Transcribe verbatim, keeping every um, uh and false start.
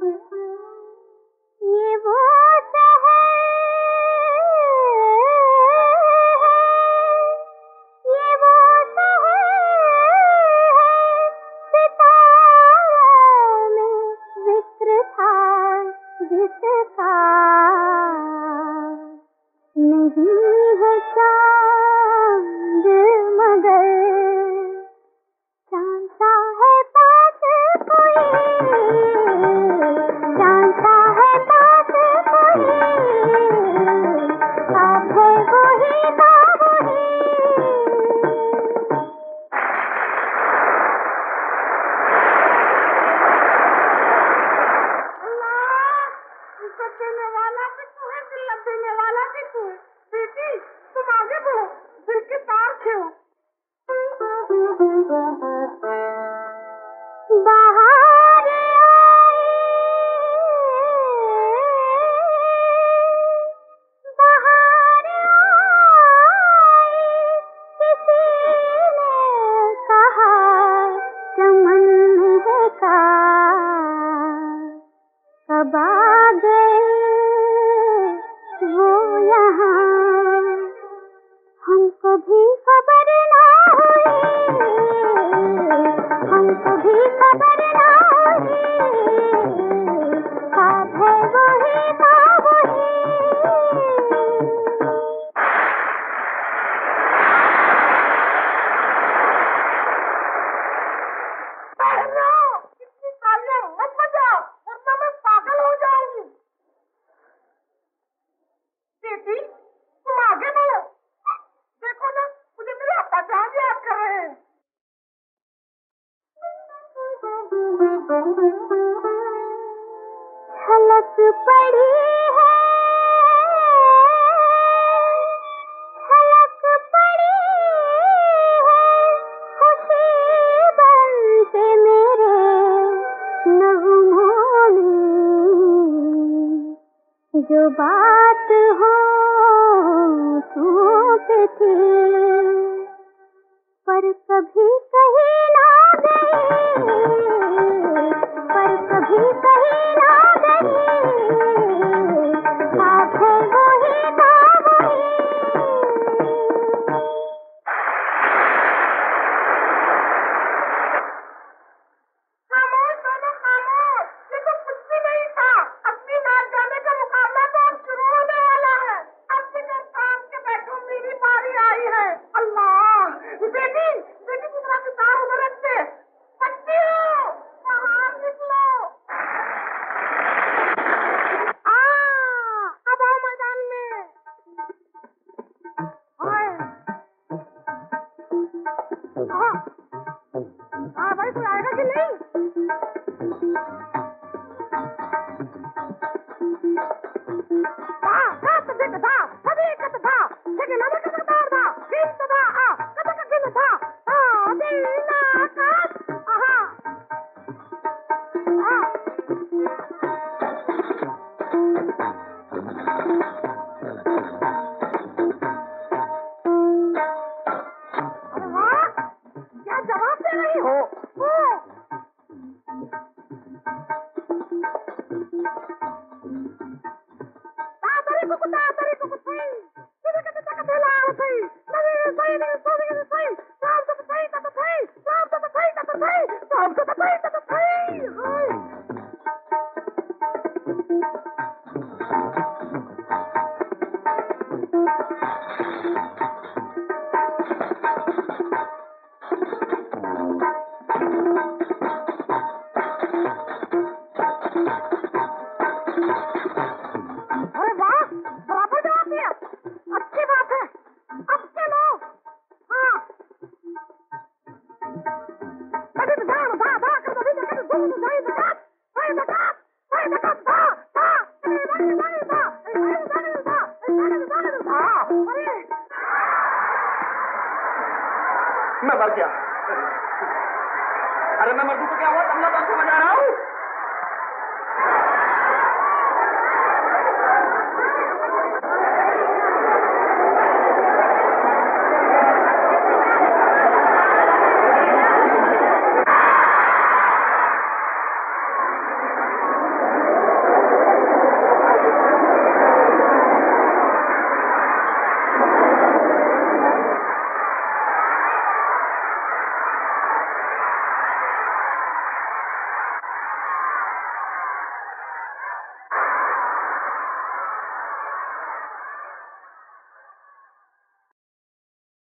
ये वो शहर है, ये वो शहर है, सितारों में जिक्र था जिसका, नहीं है चांद मगर चांद सा है पास कोई, चांद सा है पास कोई, आप है वही का वही। अल्लाह, इज्जत देने वाला भी तू है, जिल्लत देने वाला भी तू है। बेटी तुम आगे बढ़ो, दिल के तार छेड़ो। बाहर आई, बाहर आई, किसी ने कहा चमन महका, कब आ गए वो यहाँ, हमको भी खबर ना हुई, हमको भी खबर ना हुई, आप है वही का वही। इतनी तालियां मत बजाओ, वरना मैं पागल हो जाऊंगी। बेटी तुम आगे बढ़ो, देखो ना मुझे मेरे अब्बा जान याद कर रहे हैं। झलक पड़ी है, झलक पड़ी है, खुशी बन के मेरे नगमों में, जो बात हो तू पे थी, पर कभी कहीं ना गई, पर कभी कहीं ना गई, आप है वही का वही। खामोश दोनों खामोश, ये तो कुछ भी नहीं था। अपनी नाच गाने का मुकाबला तो अब शुरू होने वाला है। अब बिना काम के बैठो, मेरी बारी आई है। अल्लाह, बेटी बेटी दूसरा किताब उधर रखते, बच्चियों बाहर निकलो। आ, अब आओ मैदान में। हाय, हाँ हाँ भाई, कोई आएगा कि नहीं? धा धा तक धा सभी कत धा लेकिन नमक कत दार धा तीन तो धा आ कत कत दिन धा आ दीना आकाश आहा आ अरे वाह, क्या जवाब दे रही हो? तातरी को तातरी को सही किधर किधर तक चला सही नहीं सही नहीं सही नहीं सही शाम को सही तक सही शाम को सही तक सही शाम को सही तक सही हाय मैं मर गया। अरे मैं मर दूं तो क्या हुआ? तबला कौन समझ आ रहा हूँ?